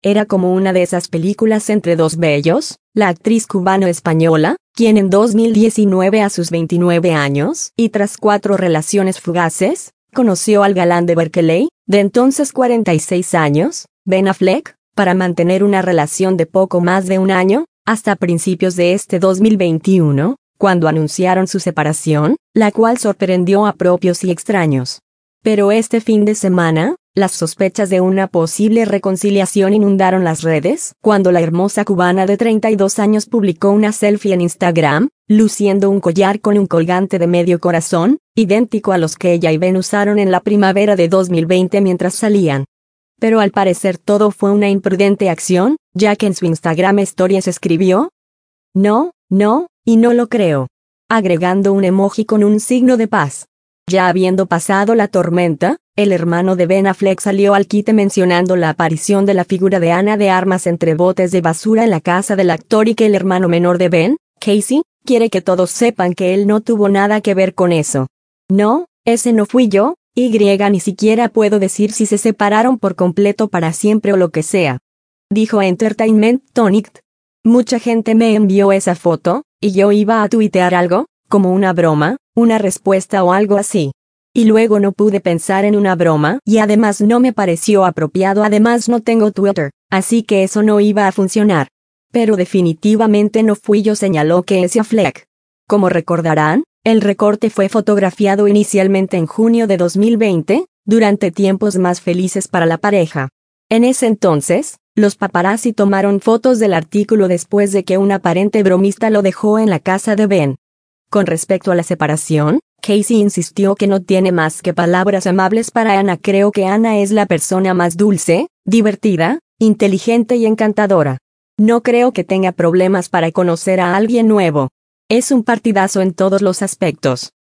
Era como una de esas películas entre dos bellos, la actriz cubano-española, quien en 2019 a sus 29 años, y tras 4 relaciones fugaces, conoció al galán de Berkeley, de entonces 46 años, Ben Affleck, para mantener una relación de poco más de un año, hasta principios de este 2021, cuando anunciaron su separación, la cual sorprendió a propios y extraños. Pero este fin de semana, las sospechas de una posible reconciliación inundaron las redes, cuando la hermosa cubana de 32 años publicó una selfie en Instagram, luciendo un collar con un colgante de medio corazón, idéntico a los que ella y Ben usaron en la primavera de 2020 mientras salían. Pero al parecer todo fue una imprudente acción, ya que en su Instagram Stories escribió: "No, no, y no lo creo", agregando un emoji con un signo de paz. Ya habiendo pasado la tormenta, el hermano de Ben Affleck salió al quite mencionando la aparición de la figura de Ana de Armas entre botes de basura en la casa del actor y que el hermano menor de Ben, Casey, quiere que todos sepan que él no tuvo nada que ver con eso. "No, ese no fui yo, ni siquiera puedo decir si se separaron por completo para siempre o lo que sea", dijo Entertainment Tonight. "Mucha gente me envió esa foto, y yo iba a tuitear algo, como una broma, una respuesta o algo así. Y luego no pude pensar en una broma y además no me pareció apropiado, además no tengo Twitter, así que eso no iba a funcionar. Pero definitivamente no fui yo", señaló Casey Affleck. Como recordarán, el recorte fue fotografiado inicialmente en junio de 2020, durante tiempos más felices para la pareja. En ese entonces, los paparazzi tomaron fotos del artículo después de que un aparente bromista lo dejó en la casa de Ben. Con respecto a la separación, Casey insistió que no tiene más que palabras amables para Ana. "Creo que Ana es la persona más dulce, divertida, inteligente y encantadora. No creo que tenga problemas para conocer a alguien nuevo. Es un partidazo en todos los aspectos.